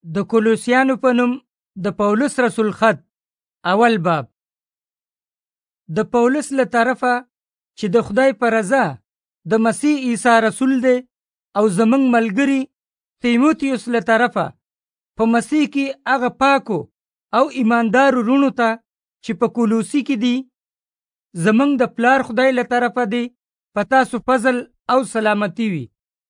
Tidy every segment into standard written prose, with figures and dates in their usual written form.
د کولوسیانو په نوم د پولس رسول خط اول باب. د پولس له طرفه چې د خدای په رضا د مسیح عیسی رسول دی او زمنګ ملګری تیموتیوس له طرفه په مسیح کې هغه پاکو او ایماندارو رونو ته چې په کولوسی کې دي زمنګ د پلار خدای له طرفه دی په تاسو فضل او سلامتی وي.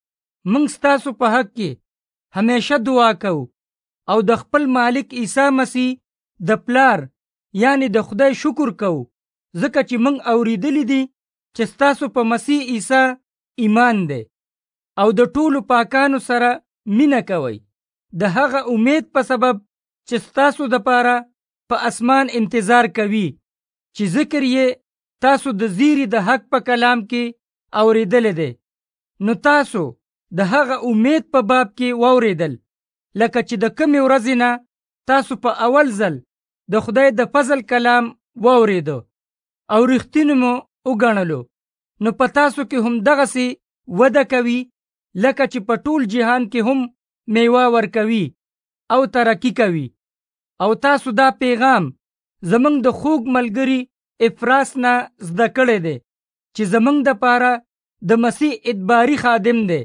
موږ ستاسو په حق کې همیشه دعا کوو او د خپل مالک عیسی مسیح د پلار یعنی د خدای شکر کوو ځکه چې موږ اوریدلی دي چې ستاسو په مسیح عیسی ایمان دی او د ټولو پاکانو سره مینه کوئ د هغه امید په سبب چې ستاسو دپاره په اسمان انتظار کوي چې ذکر یې تاسو د زیری د حق په کلام کې اوریدلی دی. نو تاسو د هغه امید په باب کې واوریدل لکه چې د کمې ورځې نه تاسو په اول ځل د خدای د فضل کلام واوریدو او رښتینې مو وګڼلو. نو په تاسو کې هم دغسې وده کوي لکه چې په ټول جهان کې هم میوه ورکوي او ترقی کوي. او تاسو دا پیغام زمونږ د خوږ ملګري افراس نه زده کړی دی چې زمونږ دپاره د مسیح ادباري خادم دی.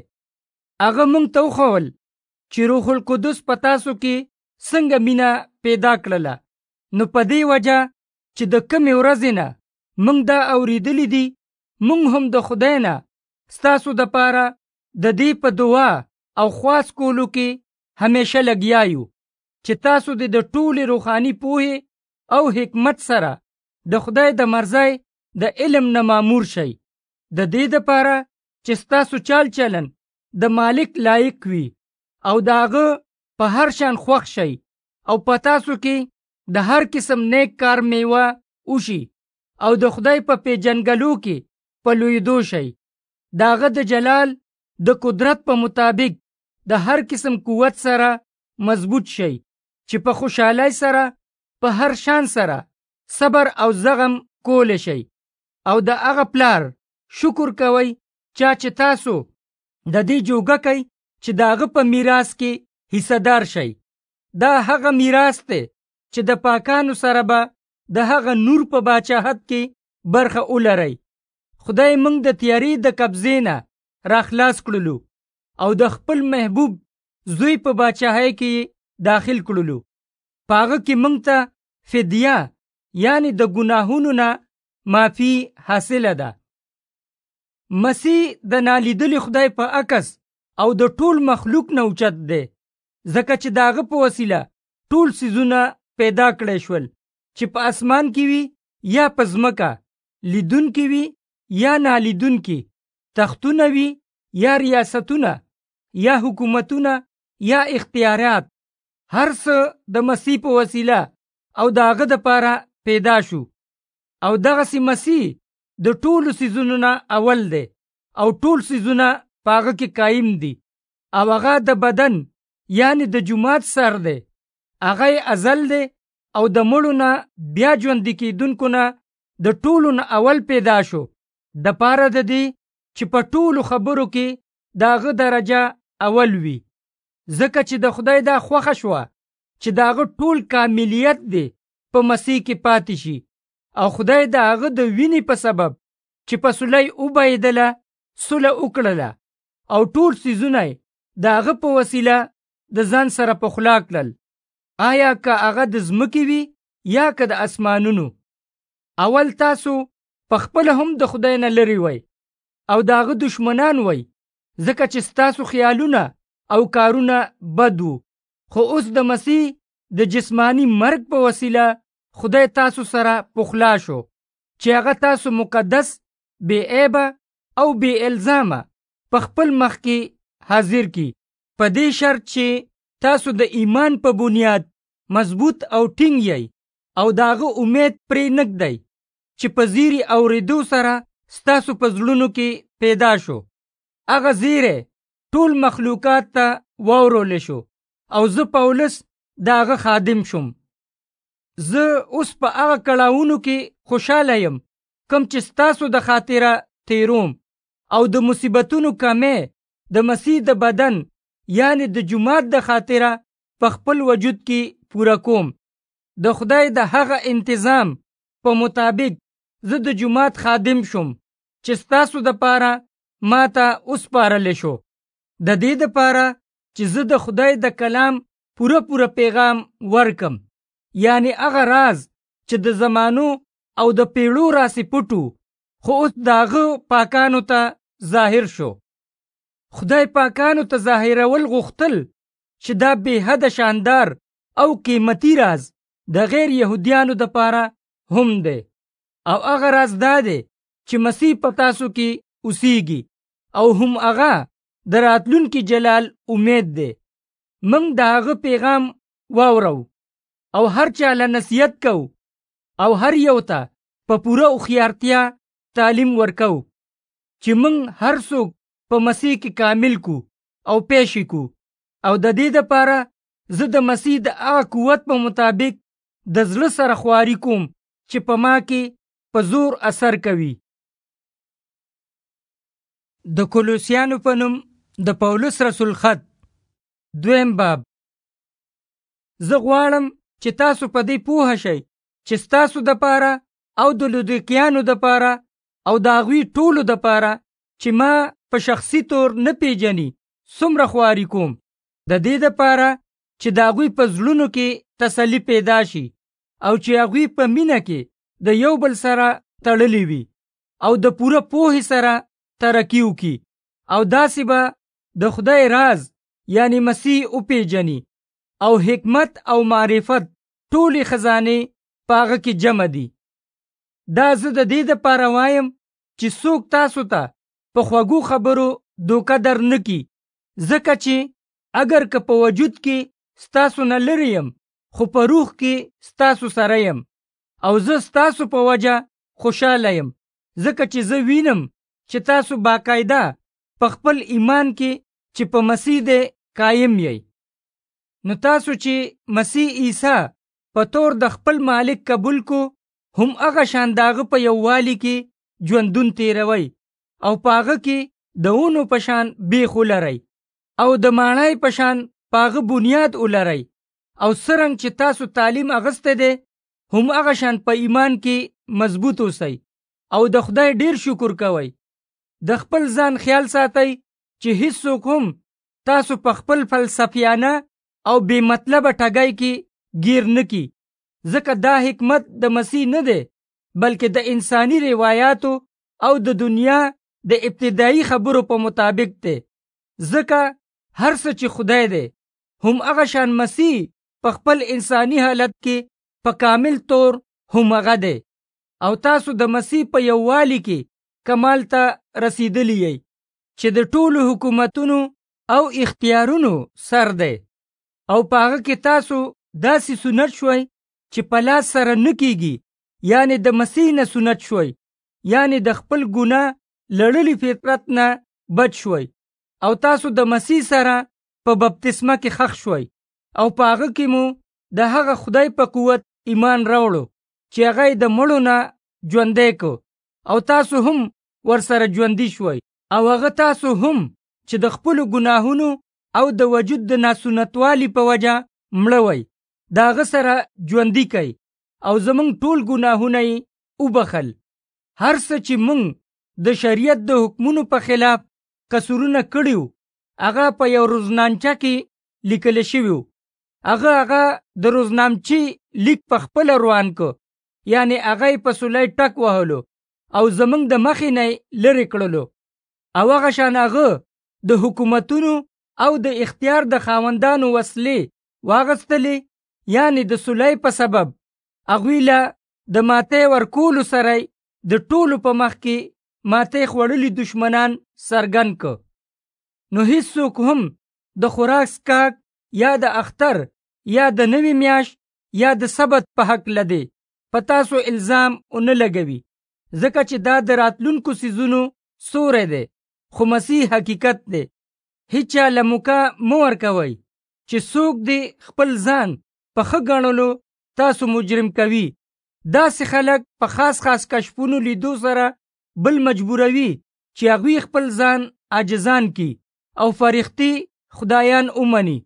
هغه مونږ ته وښول چې روح القدس په تاسو کې څنګه مینه پیدا کړله. نو په دې وجه چې د کمې ورځې نه مونږ دا اوریدلی دي مونږ هم د خدای نه ستاسو دپاره د دې په دعا او خواست کولو کې همیشه لګیا یو چې تاسو د ټولې روحاني پوهې او حکمت سره د خدای د مرضی د علم نه مامور شئ د دې دپاره چې ستاسو چال چلن د مالک لایق وي او د هغه په هر شان خوښ شئ او په تاسو کې د هر قسم نیک کار میوه وشي او د خدای په پیژنګلو کې په لویدو شئ د هغه د جلال د قدرت په مطابق د هر قسم قوت سره مضبوط شئ چې په خوشحالۍ سره په هر شان سره صبر او زغم کول شئ او د هغه پلار شکر کوئ چې تاسو د دې جوګه کوي چې د هغه په میراث کې حصه دار شئ. دا هغه میراث دی چې د پاکانو سره به د هغه نور په باچاحت کې برخه ولرئ. خدای موږ د تیارې د قبضې نه راخلاص کړلو او د خپل محبوب زوی په باچاهۍ کې داخل کړلو. په هغه کې موږ ته فدیه یعنی د ګناهونو نه معافي حاصله ده. مسیح د نالیدلي خدای په عکس او د ټول مخلوق نه اوچت دی ځکه چې د هغه په وسیله ټول څیزونه پیدا کړی شول چې په اسمان کې وي یا په ځمکه، لیدونکي وي یا نالیدونکي، تختونه وي یا ریاستونه یا حکومتونه یا اختیارات. هر څه د مسیح په وسیله او د هغه دپاره پیدا شو او دغسې مسیح د ټولو څیزونو نه اول دی او ټول څیزونه په هغه کې قایم دي او هغه د بدن یعنی د جماعت سر دی. هغه ازل دی او د مړو نه بیا ژوندي کیدونکو نه د ټولو نه اول پیدا شو د پاره د دې چې په ټولو خبرو کې د هغه درجه اول وي ځکه چې د خدای دا خوښه شوه چې د هغه ټول کاملیت دی په مسیح کې پاتې شي او خدای د هغه د وینې په سبب چې په صلح وبایدله صلح وکړله او ټول څیزونه د هغه په وسیله د ځان سره پخلا کړل. آیا که هغه د ځمکې وي یا که د اسمانونو. اول تاسو په خپل هم د خدای نه لرې وئ او د هغه دشمنان وئ ځکه چې ستاسو خیالونه او کارونه بد وو. خو اوس د مسیح د جسمانی مرګ په وسیله خدای تاسو سره پخلا شو چې هغه تاسو مقدس، بے عیبه او بے الزامه په خپل مخ کې حاضر کی په دې شرط چې تاسو د ایمان په بنیاد مضبوط او ټینګ یئ او د هغه امید پرې نږدئ چې په زیری اورېدو سره ستاسو په زړونو کې پیدا شو. هغه زیری ټول مخلوقات ته واورولی شو او زه پولس د هغه خادم شوم. زه اوس په هغه کړاوونو کې خوشحاله یم کوم چې ستاسو د خاطره تیروم او د مصیبتونو کمې د مسیح د بدن یعنی د جماعت د خاطره په خپل وجود کې پوره کوم. د خدای د هغه تنظیم په مطابق زه د جماعت خادم شم چې ستاسو دپاره ما ته وسپارلی شو، د دې دپاره چې زه د خدای د کلام پوره پیغام ورکم، یعنی هغه راز چې د زمانو او د پیړو راسې پټو خو اوس د هغه پاکانو ته ظاهر شو. خدای پاکانو ته ظاهرول غوښتل چې دا بې حده شاندار او قیمتي راز د غیر یهودیانو دپاره هم دی، او هغه راز دا دی چې مسیح په تاسو کې اوسیږي او هم هغه د راتلونکي جلال امید دی. موږ د هغه پیغام واورو او هر چا له نصیحت کو او هر یو ته په پوره هوښیارتیا تعلیم ورکو چې موږ هر څوک په مسیح کې کامل کو او پیشی کو، او د دې دپاره زه د مسیح د هغه قوت په مطابق د زړه سره خواري کوم چې په ما کې په زور اثر کوي. د کولوسیانو په نوم د پولس رسول خط 2 باب. زه غواړم چې تاسو په دې پوه شئ چې ستاسو دپاره او د لودیکیانو دپاره او د هغوی ټولو دپاره چې ما په شخصي طور نه پیژني څومره خواري کوم، د دې دپاره چې د هغوی په زړونو کې تسلي پیدا شي او چې هغوی په مینه کې د یو بل سره تړلي وي او د پوره پوهې سره ترقي وکړي، او داسې به د خدای راز یعنی مسیح وپیژني او حکمت او معرفت ټولې خزانې په هغه کې جمع دي. دا زه د دې دپاره وایم چې څوک تاسو ته په خوږو خبرو دوکه در نه کي، ځکه چې اگر که په وجود کې ستاسو نه لرې یم خو په روح کې ستاسو سره یم، او زه ستاسو په وجه خوشحاله یم ځکه چې زه وینم چې تاسو باقاعده په خپل ایمان کې چې په مسیح دی قایم یی. نو تاسو چې مسیح عیسی په طور د خپل مالک قبول کو هم هغه شان داغه په یووالي کې ژوندون تیروي او په هغه کې د اونو په شان بیخ ولرئ او د ماڼۍ په شان په هغه بنیاد ولرئ، او څرنګه چې تاسو تعلیم اغسته دی هم هغه شان په ایمان کې مضبوط اوسئ او د خدای ډیر شکر کوئ. د خپل ځان خیال ساتئ چې هیڅوک هم تاسو په خپل فلسفیانه او بې مطلبه ټګۍ کې گیر نکی، ځکه دا حکمت د مسیح نه دی بلکې د انسانی روایاتو او د دنیا د ابتدایي خبرو په مطابق دی، ځکه هر څه چې خدای دی هم هغه شان مسیح په خپل انسانی حالت کې په کامل طور هم هغه دی، او تاسو د مسیح په یووالي کې کمال ته رسیدلی یی چې د ټولو حکومتونو او اختیارونو سر دی، او په هغه کې تاسو داسې سنت شوي چې په لاس سره نه کیږي، یعنی د مسیح نه سنت شوي، یعنی د خپل ګناه لړلی فطرت نه بچ شوي، او تاسو د مسیح سره په بپتسمه کې خښ شوي، او په هغه کې مو د هغه خدای په قوت ایمان راوړو چې هغه د مړو نه ژوندی کو، او تاسو هم ورسره ژوندي شوي، او هغه تاسو هم چې د خپلو ګناهونو او د وجود د ناسنتوالي په وجه مړه وئ د هغه سره ژوندي کوي، او زمونږ ټول ګناهونه یې وبخل. هر څه چې مونږ د شریعت د حکمونو په خلاف قصورونه کړیو هغه په یو روزنامچه کې لیکل شوي، هغه د روزنامچې لیک په خپل روان کو، یعنی هغه په سولۍ ټک وهلو او زمونږ د مخې نه لرې کړلو، او هغه شان هغه د حکومتونو او د اختیار د خاوندانو وسلې واغستلې، یعنی د سولۍ په سبب هغوی له د ماتې ورکولو سره د ټولو په مخ کې ماتې خوړلي دشمنان څرګند کو. نو هیڅوک هم د خوراک څښاک یا د اختر یا د نوې میاشت یا د سبت په حق لدی په تاسو الزام ونه لګوي، ځکه چې دا د راتلونکو څیزونو سوری دی، خو مسیح حقیقت دی. هیچا له موقع مه ورکوئ چې څوک دې خپل ځان په ښه ګڼلو تاسو مجرم کوي. داسې خلک په خاص کشفونو لیدو سره بل مجبوروي چې هغوی خپل ځان عاجزان کی او فرښتې خدایان ومني.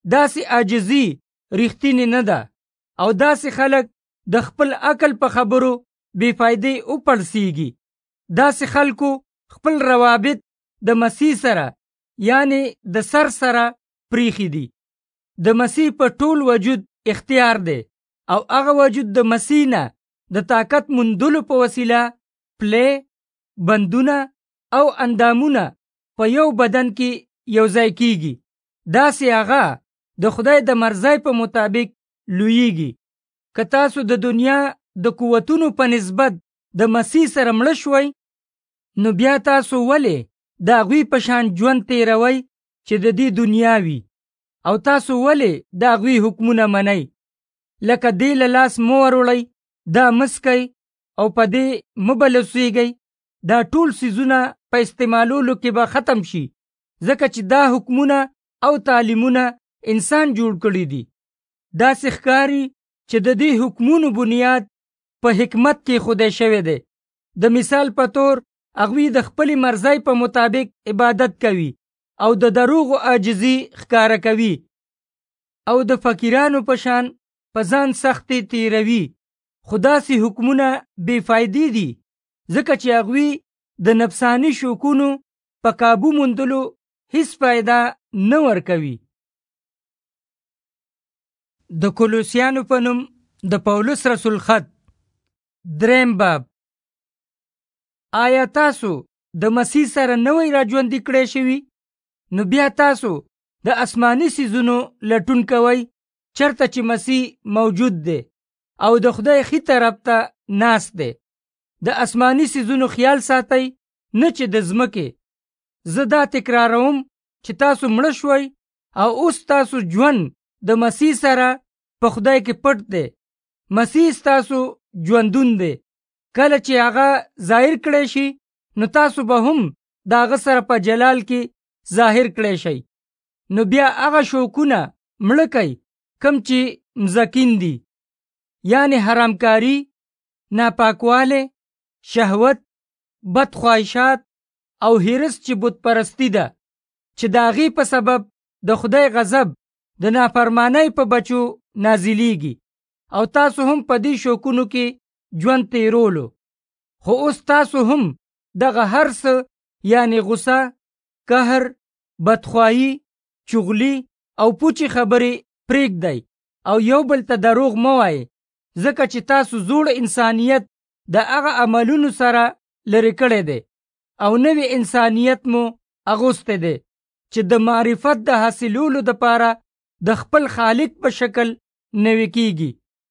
داسې عاجزي رښتینې نه ده، او داسې خلک د خپل عقل په خبرو بې فایدې وپړسیږي. داسې خلکو خپل روابط د مسیح سره یعنی د سر سره پریخي دي. د مسیح په ټول وجود اختیار دی، او هغه وجود د مسیح نه د طاقت موندلو په وسیله پلی، بندونه او اندامونه په یو بدن کې یو ځای کیږي. داسې هغه د خدای د مرضی په مطابق لویږي. که تاسو د دنیا د قوتونو په نسبت د مسیح سره مړه شوئ، نو بیا تاسو ولې د هغوی په شان ژوند تیروئ چې د دې دنیا وي؟ او تاسو ولې د هغوی حکمونه منئ؟ لکه دې له لاس مه وروړئ، دا مسکئ او په دې مه بلوسیږئ. دا ټول څیزونه په استعمالولو کې به ختم شي، ځکه چې دا حکمونه او تعلیمونه انسان جوړ کړي دي. داسې ښکاري چې د دې حکمونو بنیاد په حکمت کې خودی شوی دی. د مثال په طور هغوی د خپلې مرضۍ په مطابق عبادت کوي او د دروغو عاجزي ښکاره کوي، او د فقیرانو په شان په ځان سختې تیروي. خو داسې حکمونه بې فایدې دي، ځکه چې هغوی د نفساني شوقونو په کابو موندلو هیڅ فایده نه ورکوي. د کولوسیانو په نوم د پولس رسول خط 3 باب. آیا تاسو د مسیح سره نوی راژوندي کړی شوي؟ نو بیا تاسو د آسماني څیزونو لټون کوئ چرته چې مسیح موجود دی او د خدای ښي طرف ته ناست دی. د آسماني څیزونو خیال ساتئ، نه چې د ځمکې. زه دا تکراروم چې تاسو مړه شوئ او اوس تاسو ژوند د مسیح سره په خدای کې پټ دی. مسیح ستاسو ژوندون دی. کله چې هغه ظاهر کړی شي، نو تاسو به هم د هغه سره په جلال کې ظاهر کړی شئ. نو بیا هغه شوقونه مړه کئ کم چې مزکین دي، یعنی حرامکاری، ناپاکواله، شهوت، بدخواهشات او هرس چې بت پرستی ده، چې د هغې په سبب د خدای غضب د نافرمانی په بچو نازلیږي. او تاسو هم په دې شوقونو کې ژوند تیرولو. خو اوس تاسو هم دغه هر څه یعنی غصه، قهر، بدخواهی، چغلی او پوچې خبرې پرېږدئ او یو بل ته دروغ مه وایئ، ځکه چې تاسو زوړ انسانیت د هغه عملونو سره لرې کړی دی او نوی انسانیت مو اغوستی دی چې د معرفت د حاصلولو دپاره د خپل خالق په شکل نوی کیږي.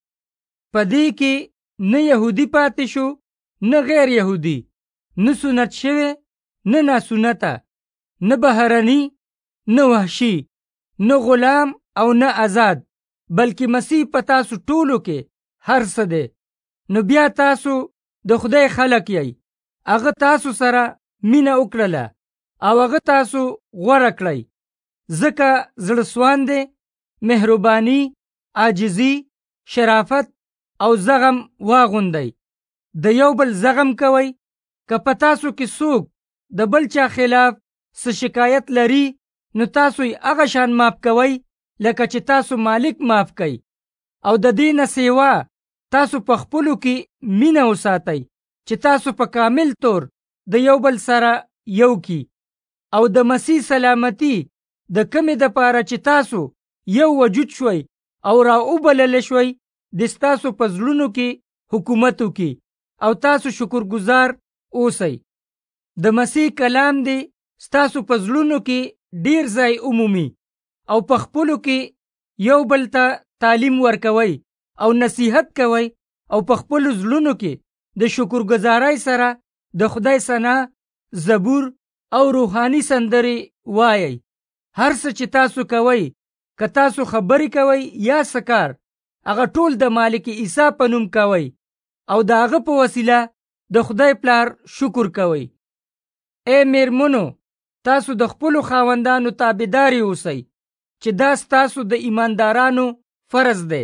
په دې کې نه یهودي پاتې شو، نه غیر یهودي، نه سنت شوی، نه ناسنته، نه بهرني، نه وحشي، نه غلام او نه آزاد، بلکې مسیح په تاسو ټولو کې هر څه دی. نو بیا تاسو د خدای خلق یئ. هغه تاسو سره مینه وکړله او هغه تاسو غوره کړئ، ځکه زړه سواندې، مهرباني، عاجزي، شرافت او زغم واغوندئ. د یو بل زغم کوئ. که په تاسو کې څوک د بل چا خلاف څه شکایت لري، نو تاسو یې هغه شان معاف کوئ لکه چې تاسو مالک معاف کوئ. او د دې نه سیوا تاسو په خپلو کې مینه وساتئ چې تاسو په کامل طور د یو بل سره یو کی. او د مسیح سلامتی د کمې دپاره چې تاسو یو وجود شوئ او را وبلل شوئ، د ستاسو په زړونو کې حکومت وکړي او تاسو شکرګزار اوسئ. د مسیح کلام دی ستاسو په زړونو کې ډیر ځای عمومي او په خپلو کې یو بل ته تعلیم ورکوئ او نصیحت کوئ او په خپلو زړونو کې د شکرګزارۍ سره د خدای ثنا، زبور او روحاني سندرې وایئ. هر څه چې تاسو کوئ، که تاسو خبرې کوئ یا سکار، هغه ټول د مالک عیسی په نوم کوئ او د هغه په وسیله د خدای پلار شکر کوئ. ای میرمنو، تاسو د خپلو خاوندانو تابعداري اوسئ، چې دا ستاسو د ایماندارانو فرض دی.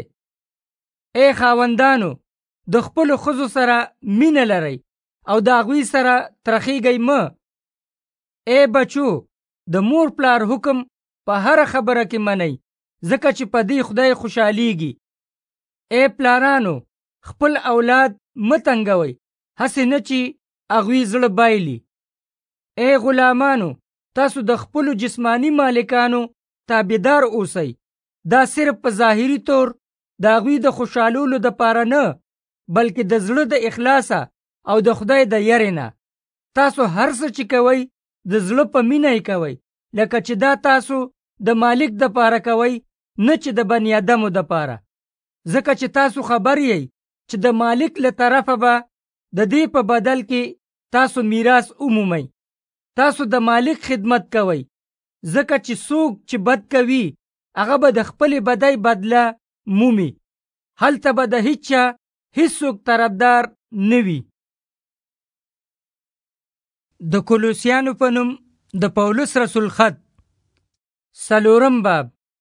ای خاوندانو، د خپلو ښځو سره مینه لرئ او د هغوی سره ترخیږئ مه. ای بچو، د مور پلار حکم په هره خبره کې منئ، ځکه چې په دې خدای خوشحالیږي. اے پلارانو خپل اولاد متنګوي، هسې نه چې هغوی زړه بایلي. اے غلامانو تاسو د خپلو جسمانی مالکانو تابعدار اوسئ، دا صرف په ظاهري طور د هغوی د خوشحالولو دپاره نه، بلکې د زړه د اخلاصه او د خدای د یرې نه. تاسو هر څه چې کوئ د زړه په مینه یې کوئ، لکه چې دا تاسو د مالک دپاره کوئ، نه چې د بني ادمو دپاره، ځکه چې تاسو خبر یئ چې د مالک له طرفه به د دې په بدل کې تاسو میراث ومومئ. تاسو د مالک خدمت کوئ، ځکه چې څوک چې بد کوي هغه به د خپلې بدۍ بدله مومي. هلته به د هیچا هیڅوک طرفدار نه وي. د کولوسیانو په نوم د پولس رسول خط 4 باب.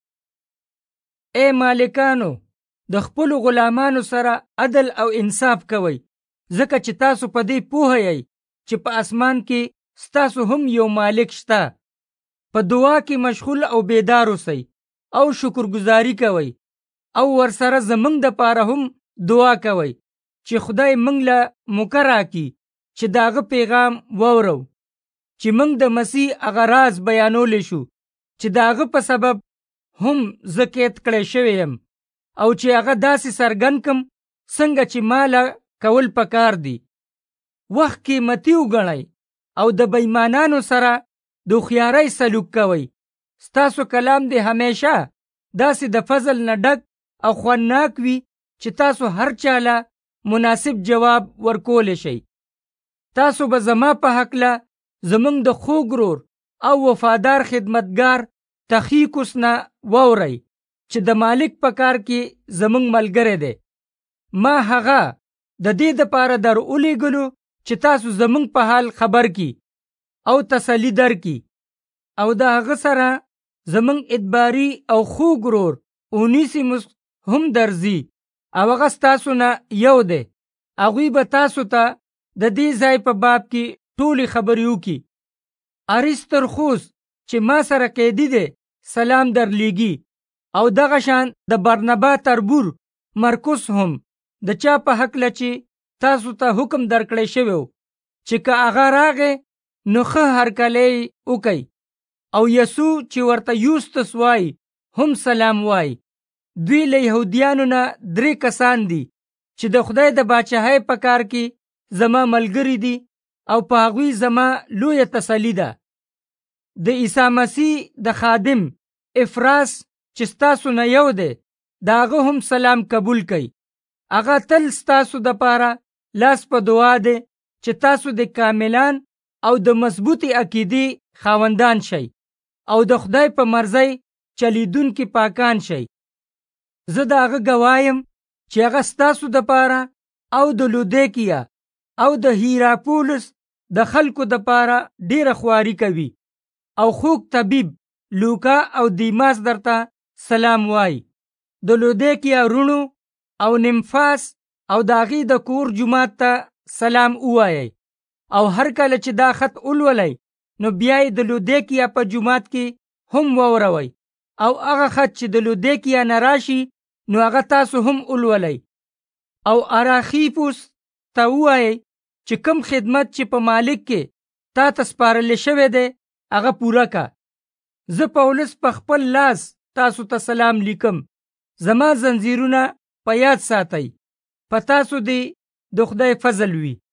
اے مالکانو د خپلو غلامانو سره عدل او انصاف کوئ، ځکه چې تاسو په دې پوهه یئ چې په اسمان کې ستاسو هم یو مالک شته. په دعا کې مشغول او بیدار اوسئ او شکرګزاري کوئ، او ورسره زمونږ دپاره هم دعا کوئ چې خدای موږ له موقع راکړي چې د هغه پیغام واورو، چې موږ د مسیح هغه راز بیانولی شو چې د هغه په سبب هم زه قید کړی شوی یم، او چې هغه داسې څرګند کم څنګه چې ماله کول پکار دي. وخت قیمتي وګڼئ او د بېایمانانو سره د هوښیارۍ سلوک کوئ. ستاسو کلام دې همیشه داسې د فضل نه ډک او خوندناک وي چې تاسو هر چاله مناسب جواب ورکولی شئ. تاسو به زما په هکله زمونږ د خوږ ورور او وفادار خدمتګار تخیکوس نه واورئ چې د مالک په کار کې زمونږ ملګری دی. ما هغه د دې دپاره در ولیږلو چې تاسو زمونږ په حال خبر کی او تسلی درکړي، او د هغه سره زمونږ ادباري او خوږ ورور اونیسیموس هم درځي، او هغه ستاسو نه یو دی. هغوی به تاسو ته د دې ځای په باب کې ټولې خبرې وکړي. اریسترخوس چې ما سره قیدي دی سلام درلیږي، او دغه شان د برنبا تربور مرکوس هم د چا په هکله چې تاسو ته حکم درکړی شوی و چې که هغه راغی نو ښه هرکلی وکئ. او یسوع چې ورته یوستس وایي هم سلام وایي. دوی له یهودیانو نه 3 کسان دي چې د خدای د باچاهۍ په کار کې زما ملګری دي، او په هغوی زما لویه تسلی ده. د عیسی مسیح د خادم افراس چې ستاسو نه یو دی، د هغه هم سلام قبول کئ. هغه تل ستاسو دپاره لاس په دعا دی چې تاسو د کاملان او د مضبوطی عقیدې خاوندان شئ، او د خدای په مرضی چلیدونکي پاکان شئ. زه د هغه ګوایم چې هغه ستاسو دپاره او د لودیکیا او د هیراپولس د خلکو دپاره ډیره خواري کوي. او خوږ طبیب لوکا او دیماس درته سلام وای. د لودیکیا رونو او نمفاس او د هغې د کور جومات ته سلام ووایئ. او هر کله چې دا خط ولولئ نو بیا یې د لودیکیا په جومات کې هم واوروئ، او هغه خط چې د لودیکیا نه راشي نو هغه تاسو هم ولولئ. او اراخیپوس ته ووایئ چې کوم خدمت چې په مالک کې تا ته سپارلی شوی دی هغه پوره که. زه پولس په خپل لاس تاسو ته سلام لیکم. زما زنځیرونه په یاد ساتئ. په تاسو دې د خدای فضل وي.